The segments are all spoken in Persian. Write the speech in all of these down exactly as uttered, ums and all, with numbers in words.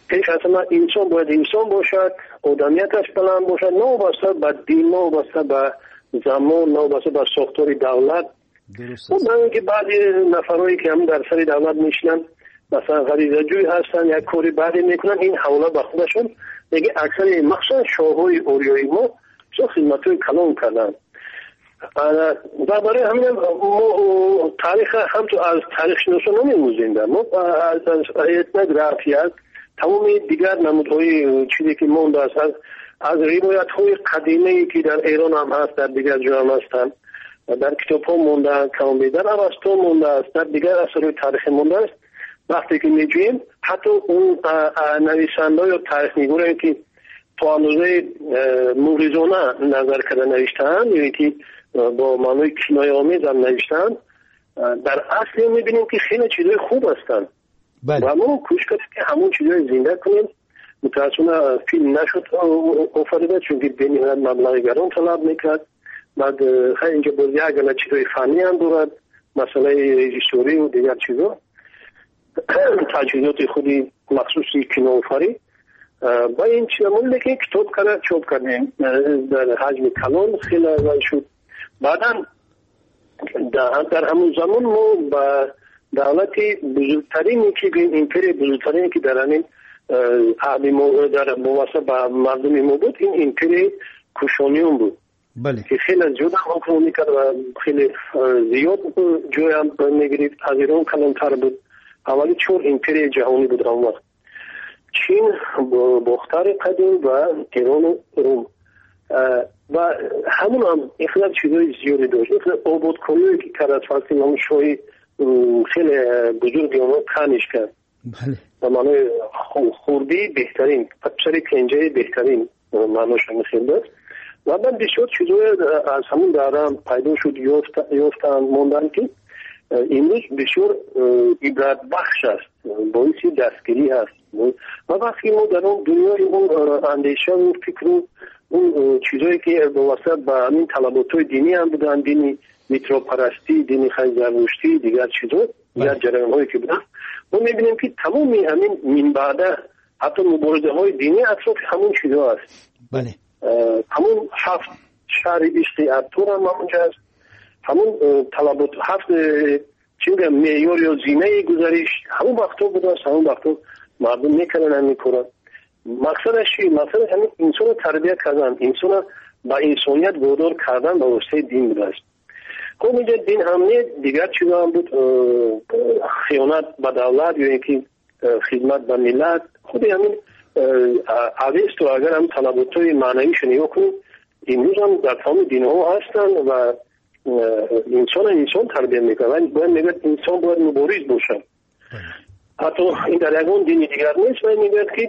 پیش از همه انسان باید انسان باشد، آدمیتش بلند باشد، نه وابسته به دین، نه وابسته به زمان، نه وابسته به ساختار دولت. درست. من که بعضی نفرایی که هم در سر دولت میشنن مثلا غریزه جوی هستن، یک کاری بعدی میکنن، این حواله به خودشون دیگه اکثر مخصوصا شاههای اوریایی ما چه خدمتوی کلان کردن. و برای همین ما تاریخ هم تو از تاریخ شناسا نمیموزیم. ما از ایتنه رافیت تمامی دیگر نمودهای چیزی که مونده است از, از روایت های قدیمی که در ایران هم هست، در دیگر جا هم هستند، در کتاب ها مونده است، کامبی در اوستا مونده است، در دیگر اثرهای تاریخی مونده است. وقتی که میجویم حتی اون نویسنده یا تاریخ نگارایی که تا اندازه موریزانه نظر کرده نوشته‌اند، یعنی که با معنای کنایه آمیز هم نوشته‌اند، در اصل میبینیم که خیلی چیزای خوب هستند. بله. و ما کوشش کردیم که همون چیزای زنده کنیم. متاسفانه فیلم نشد آفریده چون که به نهایت مبلغ گران طلب میکرد. بعد خیلی اینجا باز یک گله چیزای فنی هم دارد، مسئله رژیسوری و دیگر چیزا، تجهیزات خودی مخصوصی کینوآفرینی با این چیزا مونده که کتاب کرده چاپ کردیم در حجم کلان خیلی اول شد. بعدا در همون زمان ما با دولتی بزرگترینی که امپری بزرگترینی که در همین عهد ما در مواسط با مردم ما بود، این امپری کوشانیون بود. بله. که خیلی زیاد حکم میکرد و خیلی زیاد جای هم میگرید. از ایران کلانتر بود. اولی چون امپری جهانی بود اون وقت. چین، باختر قدیم و ایران و روم و همون هم اخلاق چیزای زیادی داشت. اخلاق آبادکاریایی که کرد فرقی نام شاهی خیلی بزرگی اونها تنش کرد. بله. و معنی خوردی بهترین، پسر کنجه بهترین معناش میخیل داشت. و بعد بسیار چیزای از همون دارم پیدا شد یافتن موندن که امروز بسیار عبرت بخش است، باعث دستگیری هست. و وقتی ما در اون دنیای اون اندیشه و فکر و اون چیزایی که واسه با همین طلبات‌های دینی هم بودن، دینی میتروپرستی، دینی خیلی زرتشتی، دیگر چیزا، دیگر جریان‌هایی که بودن، ما می‌بینیم که تمامی همین من بعد حتی مبارزه‌های دینی اطراف همون چیزا هست. بله. همون هفت شهر عشق ارطغرل هم همونجا هست. همون طلبات هفت چی میگم معیار یا زینه گذریش همون وقتا بوده است. همون وقتا مردم میکنن هم میکنن. مقصدش چی؟ مقصدش همین انسان تربیت کردن، انسان با انسانیت وادار کردن به واسطه دین بوده است. خب اینجا دین همه دیگر چیزا هم بود، خیانت به دولت یا اینکه خدمت به ملت. خود همین اویست و اگر هم طلبات‌های معنویش نگاه کنیم امروز هم در تمام دین‌ها هستن و انسان انسان تربیت میکنه. ولی باید میگه انسان باید مبارز باشه. حتی این در یکون دینی دیگر نیست. ولی میگه که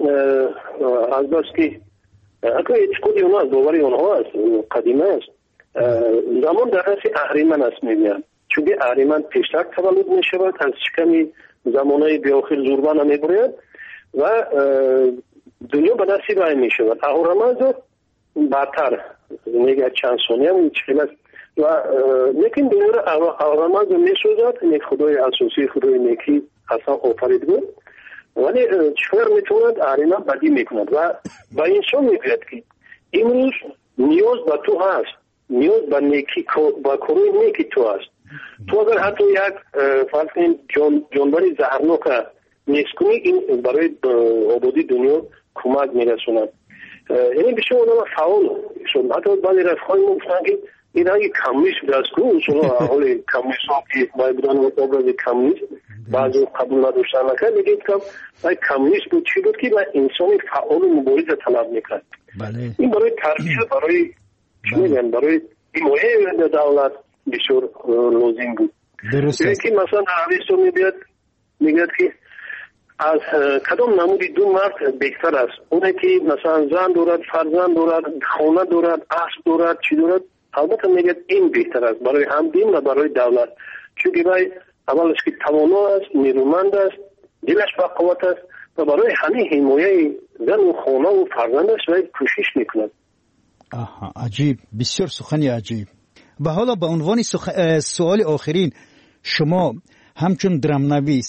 از بس که اگر اعتقادی اونها از باوری اونها هست، قدیمه است، زمان در دست اهریمن است میگن. چون که اهریمن پیشتر تولد میشود، از شکمی زمانهای بیاخر زوربان میبرید و دنیا به دستی رای میشود. اهورامزد بعدتر میگه چند ثانیه هم چقدر و لیکن دنیا را اهورامزد میسوزد. یک خدای اساسی، خدای نیکی اصلا آفرید بود، ولی چطور میتوند اهریمن بدی میکند و با انسان میگوید که امروز نیاز به تو هست، نیاز به نیکی، با کارهای نیکی تو هست. تو اگر حتی یک فرض کنید جان جانوری زهرناک نیست کنی، این برای آبادی دنیا کمک میرسوند. یعنی بسیار آدم فعال شد. حتی بعضی رفقای ما گفتن که این اگه کمونیسم دست کنه، اصلا حال کمونیسم که باید بودن آباد کمونیسم بعضی قبول نداشتن نکرد، میگه که اگه کمونیسم بود چی بود که انسانی فعال و مبارز طلب میکرد. این برای تربیت، برای چی میگن، برای حمایت دولت بسیار لازم بود. یعنی که مثلا عویستو میبید میگه که از کدام نمودی دو مرد بهتر است؟ اونه که مثلا زن دارد، فرزند دارد، خانه دارد، اسب دارد، چی دارد؟ البته میگه این بهتر است برای هم دین و برای دولت. چون که برای اولش که توانا است، نیرومند است، دلش با قوت است و برای همه حمایت زن و خانه و فرزندش باید کوشش میکند. آها، عجیب، بسیار سخنی عجیب. و حالا به عنوان سخ... سوال آخرین، شما همچون درامنویس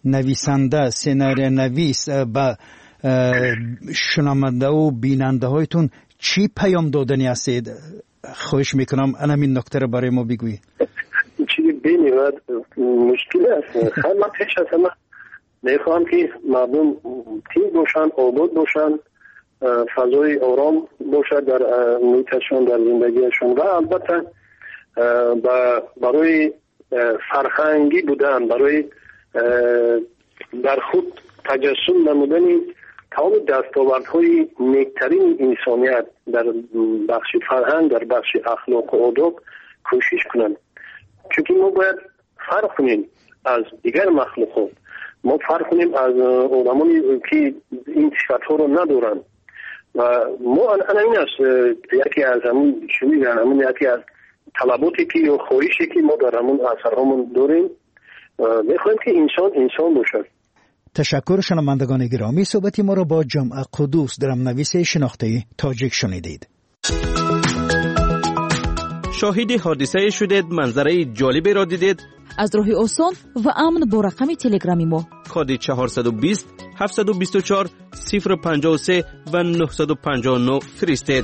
نویسنده، سناریو نویس با شنونده و بیننده هایتون چی پیام دادنی هستید؟ خواهش میکنم انا این نکته رو برای ما بگویی. چی بینید مشکل است. خیلی من پیش از همه میخوام که مردم تیم باشن، آباد باشن، فضای آرام باشد در محیطشون، در زندگیشون و البته برای فرهنگی بودن، برای در خود تجسم نمودن تمام دستاوردهای نیکترین انسانیت در بخش فرهنگ، در بخش اخلاق و آداب کوشش کنند. چون ما باید فرق کنیم از دیگر مخلوقات، ما فرق کنیم از آدمانی که این صفت‌ها رو ندارن و ما انا این است یکی از همون شویی همون یکی از طلباتی که یا خواهشی که ما در همون اثرهامون داریم، میخوایم که انسان انسان باشد. تشکر شنوندگان گرامی، صحبتی ما را با جمع قدوس درامنویس شناخته تاجیک شنیدید. شاهد حادثه شدید، منظره جالبی را دیدید؟ از راه آسان و امن با رقم تلگرامی ما کد چهارصد و بیست هفتصد و بیست و چهار صفر پنجاه و سه و نهصد و پنجاه و نه فرستید.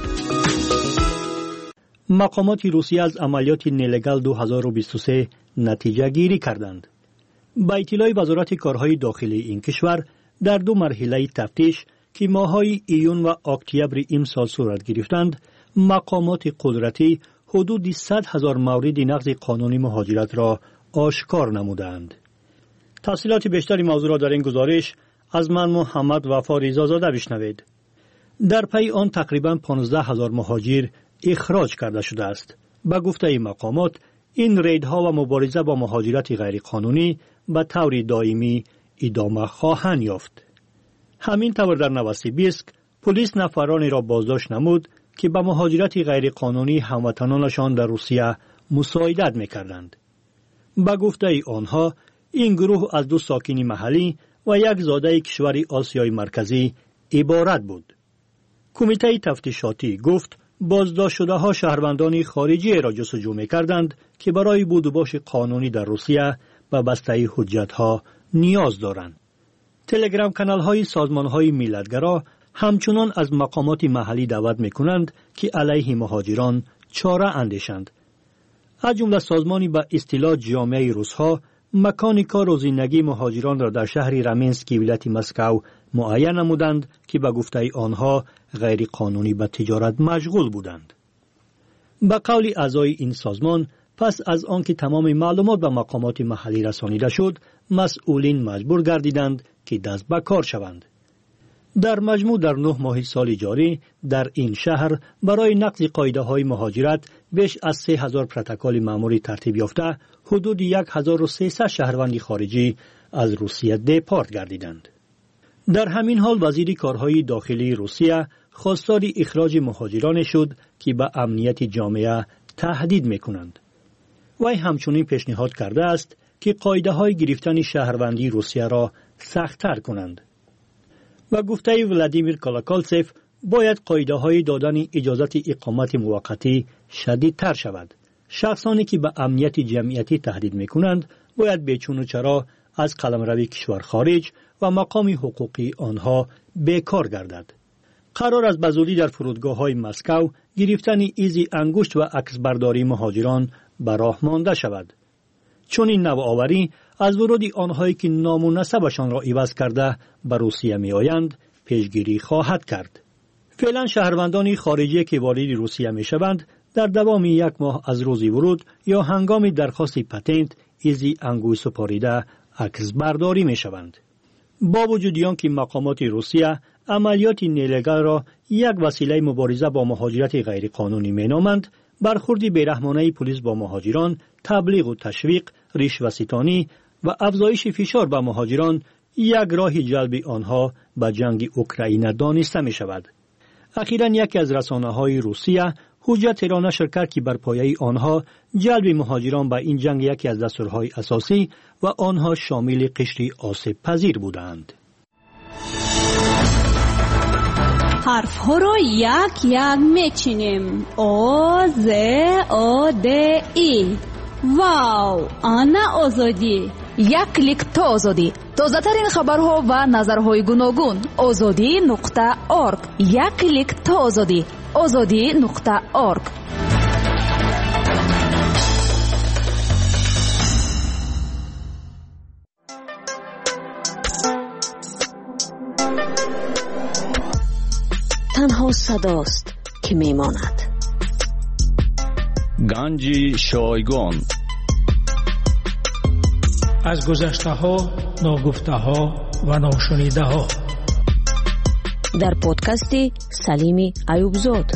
مقامات روسیه از عملیات نلگال دو هزار و بیست و سه نتیجه گیری کردند. با اطلاع وزارت کارهای داخلی این کشور در دو مرحله تفتیش که ماه‌های ایون و اکتبر امسال صورت گرفتند، مقامات قدرتی حدود صد هزار مورد نقض قانون مهاجرت را آشکار نمودند. تفصیلات بیشتری موضوع را در این گزارش از من محمد وفا رضازاده بشنوید. در پی آن تقریباً پانزده هزار مهاجر اخراج کرده شده است. با گفته مقامات این ریدها و مبارزه با مهاجرت غیرقانونی به طور دائمی ادامه خواهند یافت. همین طور در نوسیبیسک پلیس نفرانی را بازداشت نمود که به مهاجرت غیرقانونی هموطنانشان در روسیه مساعدت می‌کردند. با گفته آنها این گروه از دو ساکن محلی و یک زاده کشور آسیای مرکزی عبارت بود. کمیته تفتیشاتی گفت بازداشت شده ها شهروندان خارجی را جستجو می‌کردند که برای بود و باش قانونی در روسیه و بسته حجت ها نیاز دارند. تلگرام کانال های سازمان های ملتگرا همچنان از مقامات محلی دعوت می‌کنند که علیه مهاجران چاره اندیشند. از جمله سازمانی به اصطلاح جامعه روس‌ها مکان کار و زندگی مهاجران را در شهر رامینسکی ولایت مسکو معین نمودند که به گفته آنها غیر قانونی به تجارت مشغول بودند. به قول اعضای این سازمان، پس از آنکه تمام معلومات به مقامات محلی رسانیده شد، مسئولین مجبور گردیدند که دست به کار شوند. در مجموع در نه ماه سال جاری در این شهر برای نقض قاعده‌های مهاجرت بیش از سه هزار پروتکل مأموری ترتیب یافته، حدود یک هزار و سیصد شهروند خارجی از روسیه دپارت گردیدند. در همین حال وزیر کارهای داخلی روسیه خواستار اخراج مهاجران شد که به امنیت جامعه تهدید می‌کنند. وی همچنین پیشنهاد کرده است که قاعده‌های گرفتن شهروندی روسیه را سخت‌تر کنند. و گفته ولادیمیر کالاکالسف باید قاعده‌های دادن اجازت اقامت موقتی شدیدتر شود. شخصانی که به امنیت جمعیتی تهدید می‌کنند باید بیچون و چرا از قلمرو کشور خارج و مقام حقوقی آنها بیکار گردد. قرار است بزودی در فرودگاه‌های مسکو گرفتن ایزی انگشت و عکسبرداری مهاجران به راه مانده شود. چون این نوآوری از ورود آنهایی که نام و نسبشان را عوض کرده به روسیه می آیند پیشگیری خواهد کرد. فعلا شهروندان خارجی که وارد روسیه می شوند در دوام یک ماه از روز ورود یا هنگام درخواست پتنت ایزی انگشت سپاریده عکس برداری می شوند. با وجود آنکه مقامات روسیه عملیات نلگال را یک وسیله مبارزه با مهاجرت غیرقانونی می نامند، برخورد بیرحمانه پلیس با مهاجران، تبلیغ و تشویق، رشوه‌ستانی و افزایش فشار به مهاجران یک راه جلب آنها به جنگ اوکراین دانسته می شود. اخیراً یکی از رسانه‌های روسیه حجتی را نشر کرد که بر پایه آنها جلب مهاجران به این جنگ یکی از دستورهای اساسی و آنها شامل قشر آسیب پذیر بودند. حرف ها رو یک یک میچینیم. او ز او د ای. واو، آنا آزادی. یک کلیک تا آزادی. تازه ترین خبرها و نظرهای گوناگون. آزادی نقطه اورگ. یک کلیک تا آزادی. آزادی نقطه اورگ. تنها صداست که میماند. گنج شایگان. از گذشته ها، ناگفته ها و ناشنیده ها. در پادکست سلیمی ایوبزاد.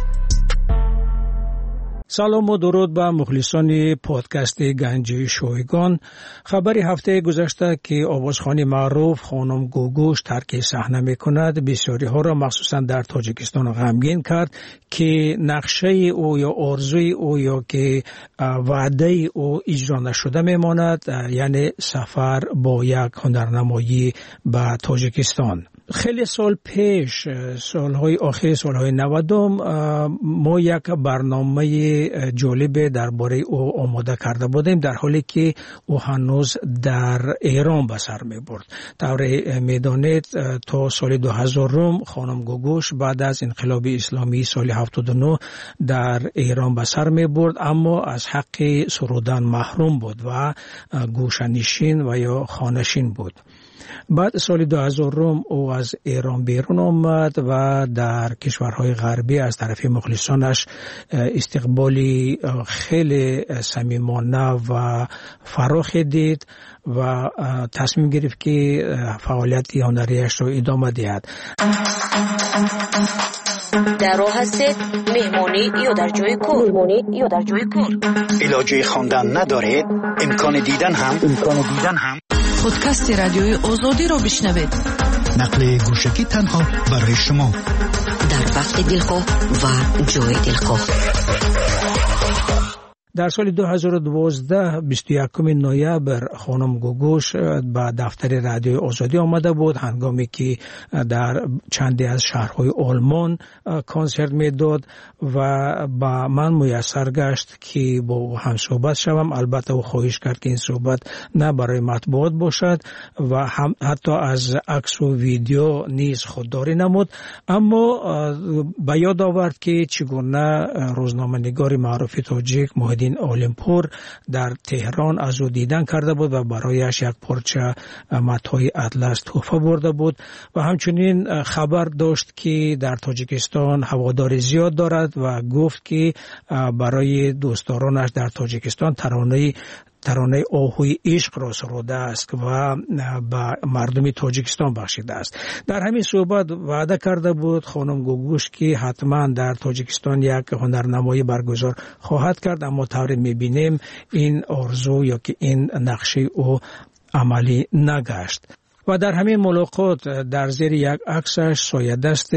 سلام و درود به مخلصان پادکست گنج شایگان. خبری هفته گذشته که آوازخوان معروف خانم گوگوش ترک صحنه میکند بسیاری ها را مخصوصا در تاجیکستان غمگین کرد که نقشه او یا آرزوی او یا که وعده او اجرا نشده میماند، یعنی سفر با یک هنرنمایی به تاجیکستان. خیلی سال پیش، سالهای آخر سالهای نودم، ما یک برنامه جالب درباره او آماده کرده بودیم، در حالی که او هنوز در ایران به سر می برد. طور میدانید تا سال دو هزار خانم گوگوش بعد از انقلاب اسلامی سال هفتاد و نه در ایران به سر می برد، اما از حق سرودن محروم بود و گوشه‌نشین و یا خانه‌نشین بود. بعد سال دو هزار او از ایران بیرون آمد و در کشورهای غربی از طرف مخلصانش استقبالی خیلی صمیمانه و فراخی دید و تصمیم گرفت که فعالیت هنریش را ادامه دهد. در راه هستید مهمانی یا در جای کار؟ مهمانی یا در جای کار؟ علاجه خواندن ندارید؟ امکان دیدن هم امکان دیدن هم پادکست رادیوی آزادی را بشنوید. نقل گوشکی تنها برای شما در وقت دلخواه و جای دلخواه. در سال دو هزار و دوازده بیست و یکم نوامبر خانم گوگوش به دفتر رادیوی آزادی آمده بود، هنگامی که در چندی از شهرهای آلمان کنسرت میداد و با من میسر گشت که با او هم صحبت شوم. البته او خواهش کرد که این صحبت نه برای مطبوعات باشد و هم حتی از عکس و ویدیو نیز خودداری نمود، اما به یاد آورد که چگونه روزنامه‌نگار معروف تاجیک محیدین اولمپور در تهران از او دیدن کرده بود و برایش یک پارچه متاع اطلس تحفه برده بود و همچنین خبر داشت که در تاجیکستان هوادار زیاد دارد و گفت که برای دوستدارانش در تاجیکستان ترانه ترانه آهوی عشق را سروده است و به مردم تاجیکستان بخشیده است. در همین صحبت وعده کرده بود خانم گوگوش که حتما در تاجیکستان یک هنرنمایی برگزار خواهد کرد، اما طوری میبینیم این آرزو یا که این نقشه او عملی نگشت. و در همین ملاقات در زیر یک عکسش سایه دست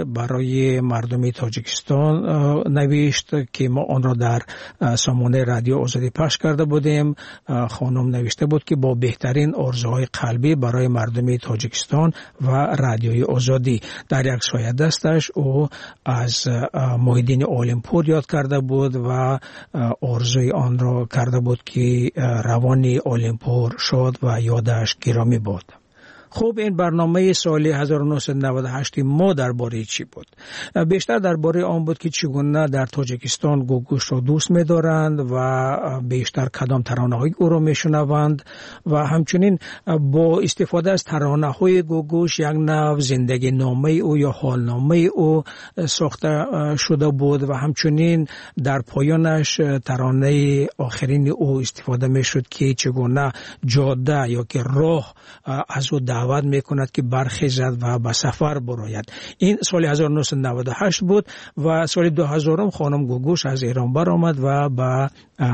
برای مردم تاجیکستان نوشت که ما آن را در سامانه رادیو آزادی پخش کرده بودیم. خانم نوشته بود که با بهترین آرزوهای قلبی برای مردم تاجیکستان و رادیوی آزادی. در یک سایه دستش او از محیدین اولمپور یاد کرده بود و آرزوی آن را کرده بود که روانی اولمپور شد و یادش گرامی بود. خوب، این برنامه سال هزار و نهصد و نود و هشت ما درباره چی بود؟ بیشتر درباره آن بود که چگونه در تاجیکستان گوگوش را دوست می‌دارند و بیشتر کدام ترانه‌های او را می‌شنوند و همچنین با استفاده از ترانه‌های گوگوش یک نوع زندگی نامه او یا حالنامه او ساخته شده بود و همچنین در پایانش ترانه آخرین او استفاده می‌شد که چگونه جاده یا که راه از او دعوت میکند که برخیزد و به سفر براید. این سال هزار و نهصد و نود و هشت بود و سال دو هزار خانم گوگوش از ایران برآمد و به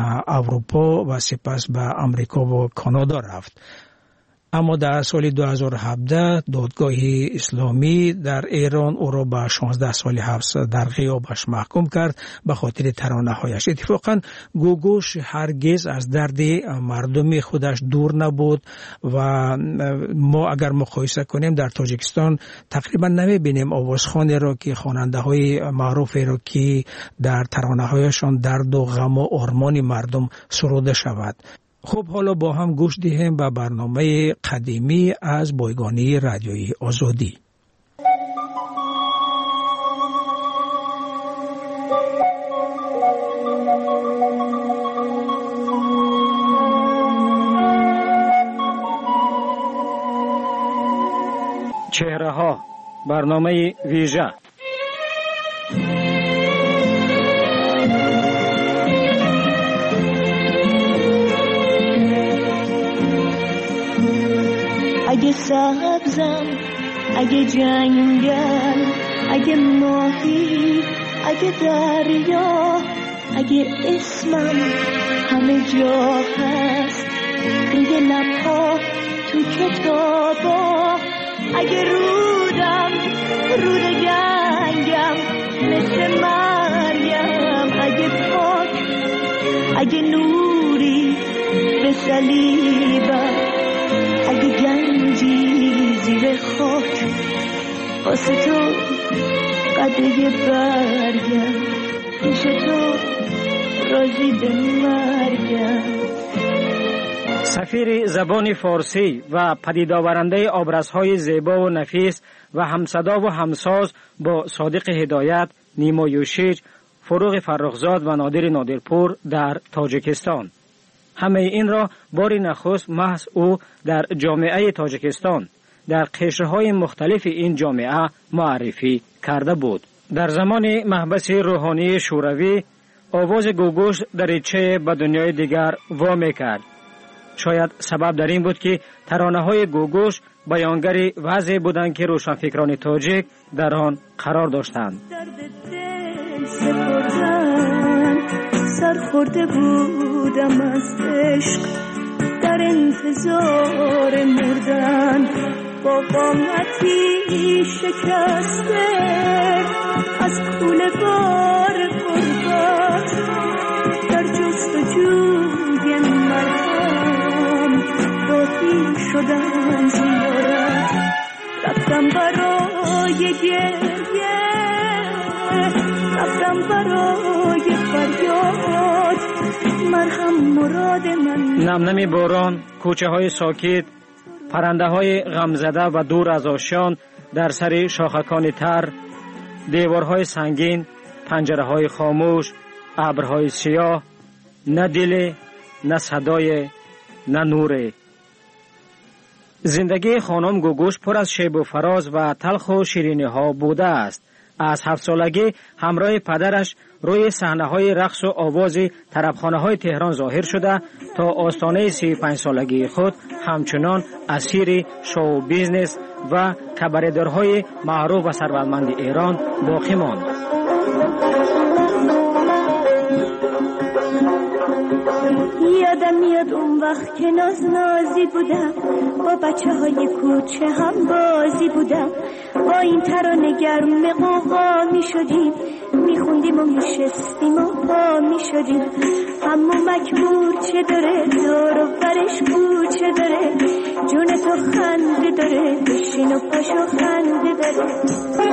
اروپا و سپس به امریکا و کانادا رفت. اما در سال دو هزار و هفده دادگاه اسلامی در ایران او را به شانزده سال حبس در غیابش محکوم کرد به خاطر ترانه‌هایش. اتفاقا گوگوش هرگز از درد مردم خودش دور نبود و ما اگر مقایسه کنیم در تاجیکستان تقریبا نمی‌بینیم آوازخوانی را که خواننده‌های معروفی را که در ترانه‌هایشان درد و غم و آرمان مردم سروده شود. خب حالا با هم گوش دهیم به برنامه قدیمی از بایگانی رادیوی آزادی. چهره ها، برنامه ویژه. اگه سبزم، اگه جنگل، اگه ماهی، اگه دریا، اگه اسمم همه جا هست، روی لبها، تو کتابا، اگه رودم، رود گنگم مثل مریم، اگه پاک، اگه نوری به صلیبم، اگه گنجی زیر خاک، واسه تو قده برگم، پیش تو راضی به مرگم. سفیر زبان فارسی و پدید آورنده آبرزهای زیبا و نفیس و همصدا و همساز با صادق هدایت، نیما یوشیج، فروغ فرخزاد و نادر نادرپور در تاجیکستان. همه این را بار نخست محض او در جامعه تاجیکستان در قشرهای مختلف این جامعه معرفی کرده بود. در زمان محبس روحانی شوروی آواز گوگوش دریچه به دنیای دیگر وا می‌کرد. شاید سبب در این بود که ترانه‌های گوگوش بیانگر وضعی بودند که روشنفکران تاجیک در آن قرار داشتند. سرخورده بودم از عشق، در انتظار مردن، با قامتی شکسته از کوله بار غربت، در جستجوی مرهم راهی شدم زیارت، رفتم برای گریه، رفتم برای فریاد، مرهم مراد من. نمنمی باران، کوچه های ساکت، پرنده های غمزده و دور از آشیان در سر شاخکان تر، دیوارهای سنگین، پنجره های خاموش، ابرهای سیاه، نه دل، نه صدای، نه نور. زندگی خانم گوگوش پر از شیب و فراز و تلخ و شیرینی ها بوده است. از هفت سالگی همراه پدرش روی صحنه‌های رقص و آواز طربخانه‌های تهران ظاهر شده تا آستانه سی و پنج سالگی خود همچنان اسیر شو بیزنس و کباردارهای معروف و ثروتمند ایران باقی ماند. یادم میاد اون وقت که ناز نازی بودم، با بچه های کوچه هم بازی بودم، با این ترانه گرم قوقا می شدیم، می خوندیم و می شستیم و پا می شدیم. همو مکبور چه داره، دور و برش کوچه داره، جون تو خنده داره، بشین و پاشو خنده داره.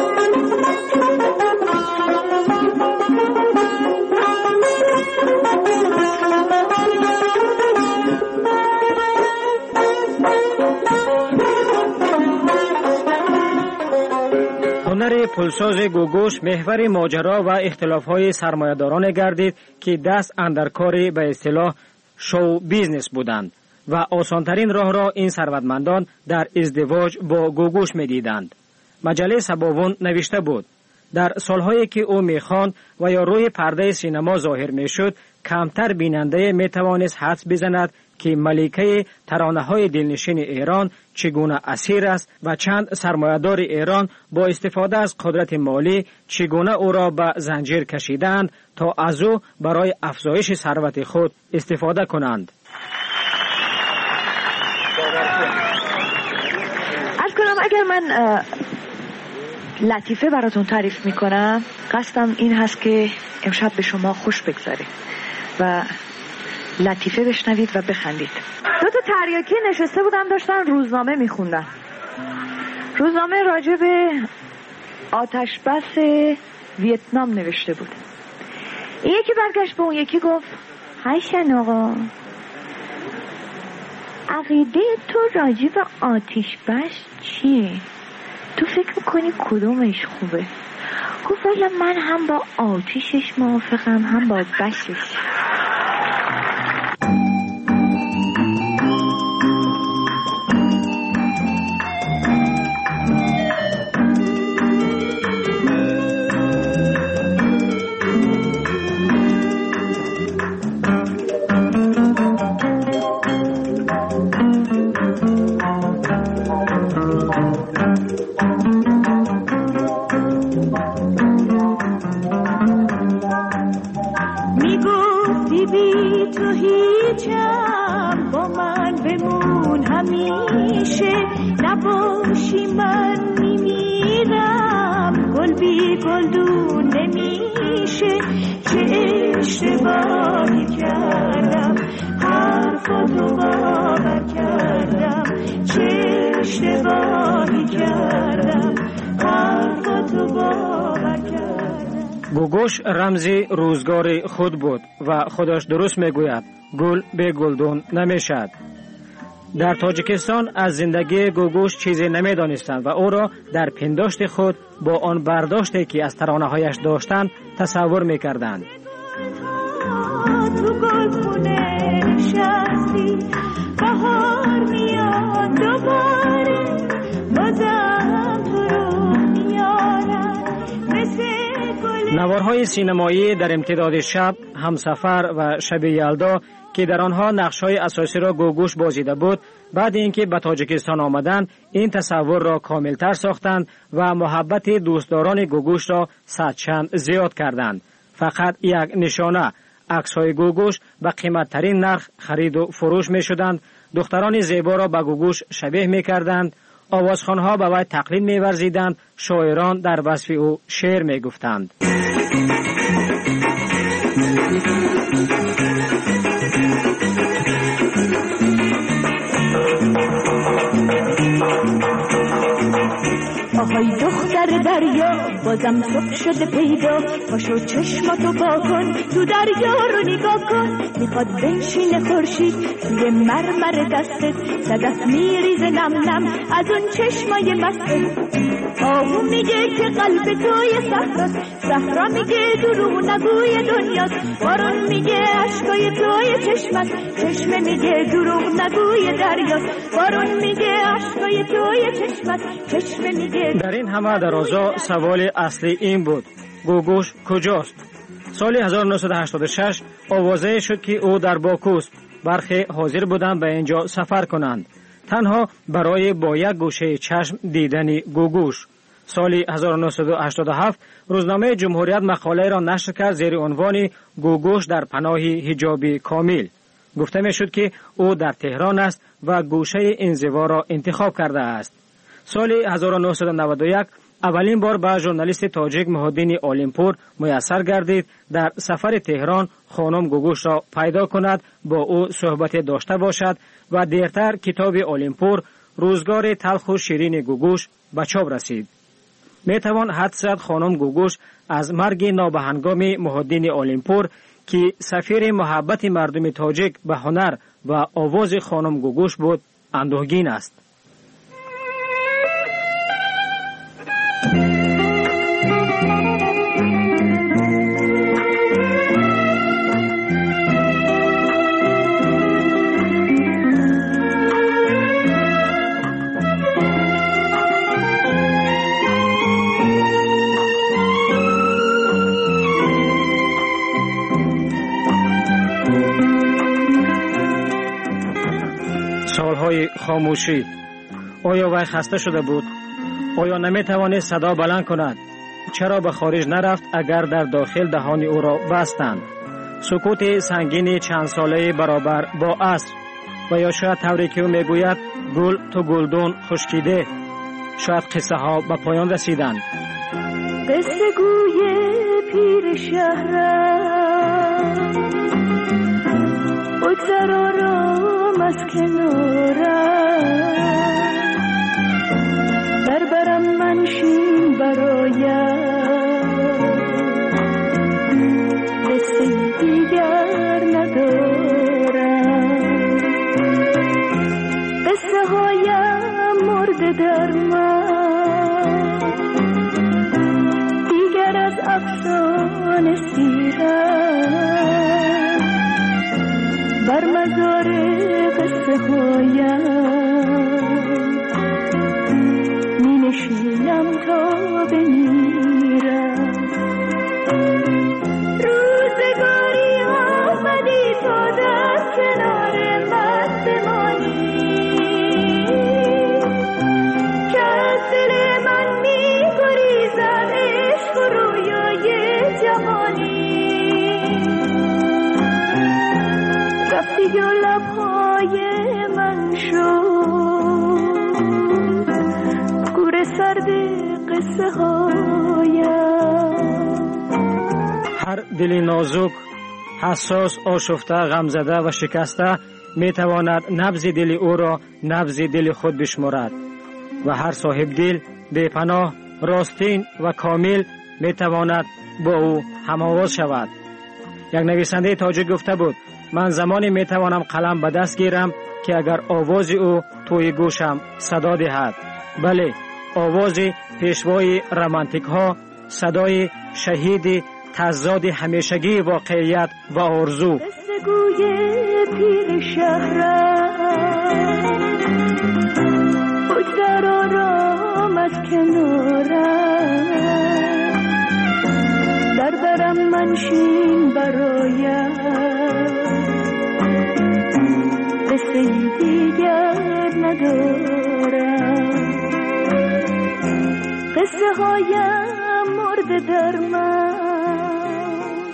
هنر پلساز گوگوش محور ماجرا و اختلاف‌های سرمایه‌داران گردید که دست اندر کاری به اصطلاح شو بیزنس بودند و آسانترین راه را این ثروتمندان در ازدواج با گوگوش می‌دیدند. مجله سباوون نوشته بود در سالهایی که او می‌خواند و یا روی پرده سینما ظاهر می‌شد، کمتر بیننده می‌توانست حدس بزند که ملکه ترانه‌های دلنشین ایران چگونه اسیر است و چند سرمایه‌دار ایران با استفاده از قدرت مالی چگونه او را به زنجیر کشیدند تا از او برای افزایش ثروت خود استفاده کنند. عرض کنم اگر من لطیفه براتون تعریف میکنم، قصدم این هست که امشب به شما خوش بگذاره و لطیفه بشنوید و بخندید. دو تا تریاکی نشسته بودن داشتن روزنامه میخوندن. روزنامه راجع به آتش بس ویتنام نوشته بود. این یکی برگشت به اون یکی گفت هیشن آقا، عقیده تو راجع به آتش بس چیه؟ تو فکر میکنی کدومش خوبه؟ گفت والا من هم با آتشش موافقم هم با بشش. گوگوش رمز روزگار خود بود و خودش درست میگوید گل به گلدون نمیشد. در تاجیکستان از زندگی گوگوش چیزی نمیدانستند و او را در پنداشت خود با آن برداشتی که از ترانه هایش داشتند تصور میکردند. تو گلخونه نشستی بهار میاد دوباره بازم تو رو میارم مثل گل. نوارهای سینمایی در امتداد شب، همسفر و شب یلدا که در آنها نقش‌های اساسی را گوگوش بازیده بود، بعد اینکه به تاجیکستان آمدند این تصور را کاملتر ساختند و محبت دوستداران گوگوش را صدچند زیاد کردند. فقط یک نشانه عکس‌های گوگوش به قیمت‌ترین نرخ خرید و فروش می‌شدند. دختران زیبا را به گوگوش شبیه می‌کردند. آوازخوان‌ها به وی تقلید می‌ورزیدند. شاعران در وصف او شعر می‌گفتند. آهای دختر دریا بازم صبح شده پیدا، پاشو چشماتو با کن تو دریا رو نگاه کن. میخواد بنشینه خورشید توی مرمر دستت، صدف میریزه نم نم از اون چشمای مستت. آهو میگه که قلب توی صحراست، صحرا میگه دروغ نگوی دنیاست. بارون میگه عشقای توی چشمت، چشمه میگه دروغ نگوی دریاست. بارون میگه عشقای توی چشمت، چشمه میگه. در این همه درازا سوال اصلی این بود: گوگوش کجاست؟ سال هزار و نهصد و هشتاد و شش آوازه شد که او در باکوست. برخی حاضر بودند به اینجا سفر کنند، تنها برای با یک گوشه چشم دیدن گوگوش. سال هزار و نهصد و هشتاد و هفت روزنامه جمهوریت مقاله را نشر کرد زیر عنوان گوگوش در پناه حجاب کامل. گفته می شد که او در تهران است و گوشه انزوا را انتخاب کرده است. سال هزار و نهصد و نود و یک اولین بار به ژورنالیست تاجیک محی‌الدین عالمپور میسر گردید در سفر تهران خانم گوگوش را پیدا کند، با او صحبت داشته باشد و دیرتر کتاب عالمپور روزگار تلخ و شیرین گوگوش به چاپ رسید. می توان حدس زد خانم گوگوش از مرگ نابهنگام محی‌الدین عالمپور که سفیر محبت مردم تاجیک به هنر و آواز خانم گوگوش بود اندوهگین است. سالهای خاموشی. آیا وی خسته شده بود؟ آیا نمی توانست صدا بلند کند؟ چرا به خارج نرفت اگر در داخل دهان او را بستند؟ سکوت سنگین چند ساله برابر با عصر. و یا شاید طوری که او میگوید گل تو گلدون خشکیده. شاید قصه ها به پایان رسیدند. قصه گوی پیر شهرم بگذر آرام از کنارم، در برم منشین برایم، قصه دیگر ندارم. مزار قصه هایم می نشینم تا بمیرم. روزگاری آمدی تا در کنار من بمانی که از دل من می گریزد عشق و رویای جوانی. رفتی و لبهای من شد گور سرد قصه هایم. هر دل نازک، حساس، آشفته، غمزده و شکسته می تواند نبض دل او را نبض دل خود بشمارد و هر صاحب دل بی‌پناه، راستین و کامل می تواند با او هم‌آواز شود. یک نویسنده تاجیک گفته بود من زمانی می توانم قلم به دست گیرم که اگر آواز او توی گوشم صدا دهد. بله، آواز پیشوای رمانتیک ها، صدای شهید تضاد همیشگی واقعیت و آرزو. گوی پیر شهرم بگذر آرام از کنارم، در برم منشین برایم قصه دیگر ندارم. قصه هایم مرده در من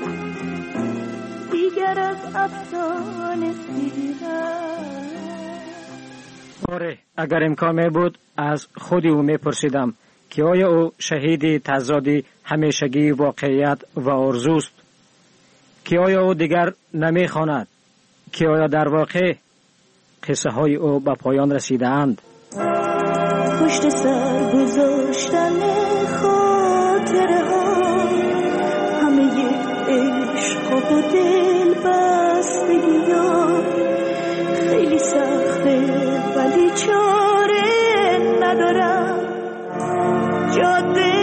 دیگر از افسانه سیرم. آره، اگر امکان می بود از خودی او می پرسیدم که آیا او شهید تضاد همیشگی واقعیت و آرزوست، که آیا او دیگر نمی خواند، که آیا در واقع قصه های او به پایان رسیده اند. پشت سر گذاشتن خاطره ها همه عشق و دل بستگی ها خیلی سخته ولی چاره ندارم. جاده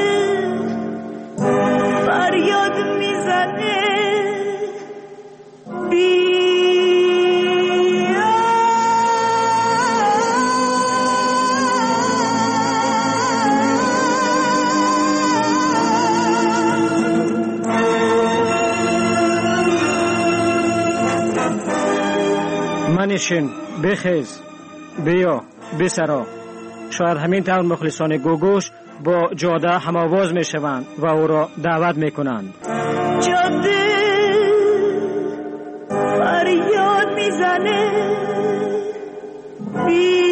فریاد میزنه بی منشین، بخیز، بیا، بسرا. شاید همین طور مخلصان گوگوش با جاده هم‌آواز میشوند و او را دعوت میکنند. جاده فریاد میزنه بیا.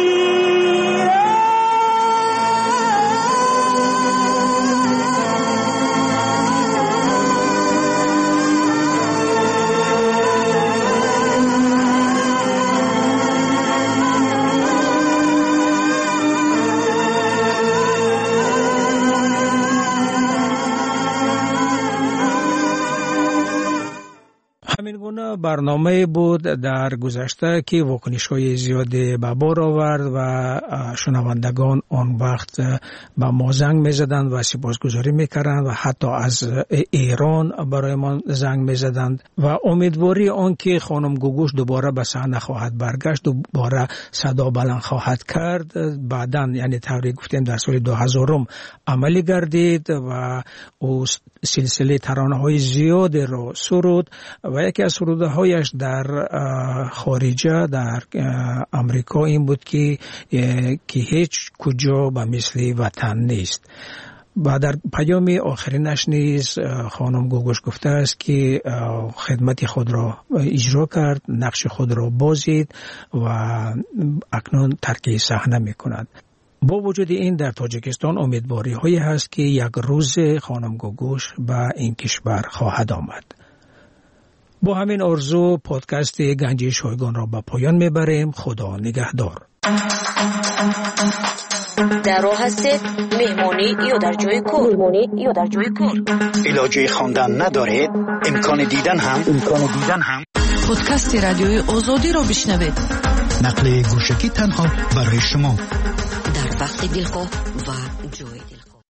برنامه بود در گذشته که واکنش‌های زیادی به بار آورد و شنوندگان آن وقت به ما زنگ می‌زدند و سپاسگزاری می‌کردند و حتی از ایران برای ما زنگ می‌زدند و امیدواری آن که خانم گوگوش دوباره به صحنه خواهد برگشت، دوباره صدا بلند خواهد کرد، بعداً یعنی طوری گفتیم در سال دو هزار عملی گردید و او سلسله ترانه‌های زیادی را سرود و یکی از سرودهایش در خارجه در امریکا این بود که که هیچ کجا به مثل وطن نیست. و در پیام آخرینش نیز خانم گوگوش گفته است که خدمت خود را اجرا کرد، نقش خود را بازید و اکنون ترک صحنه می کند. با وجود این در تاجیکستان امیدواری هایی هست که یک روز خانم گوگوش به این کشور خواهد آمد. با همین آرزو پادکست گنجی شایگان را به پایان میبریم. خدا نگهدار. در راه هستید مهمانی یا در جای کار؟ مهمانی یا در جای کار؟ علاجه خواندن ندارید؟ امکان دیدن هم امکان دیدن هم پادکست رادیوی آزادی را بشنوید. نقل گوشکی تنها برای شما در وقت دلخواه و جای دلخواه.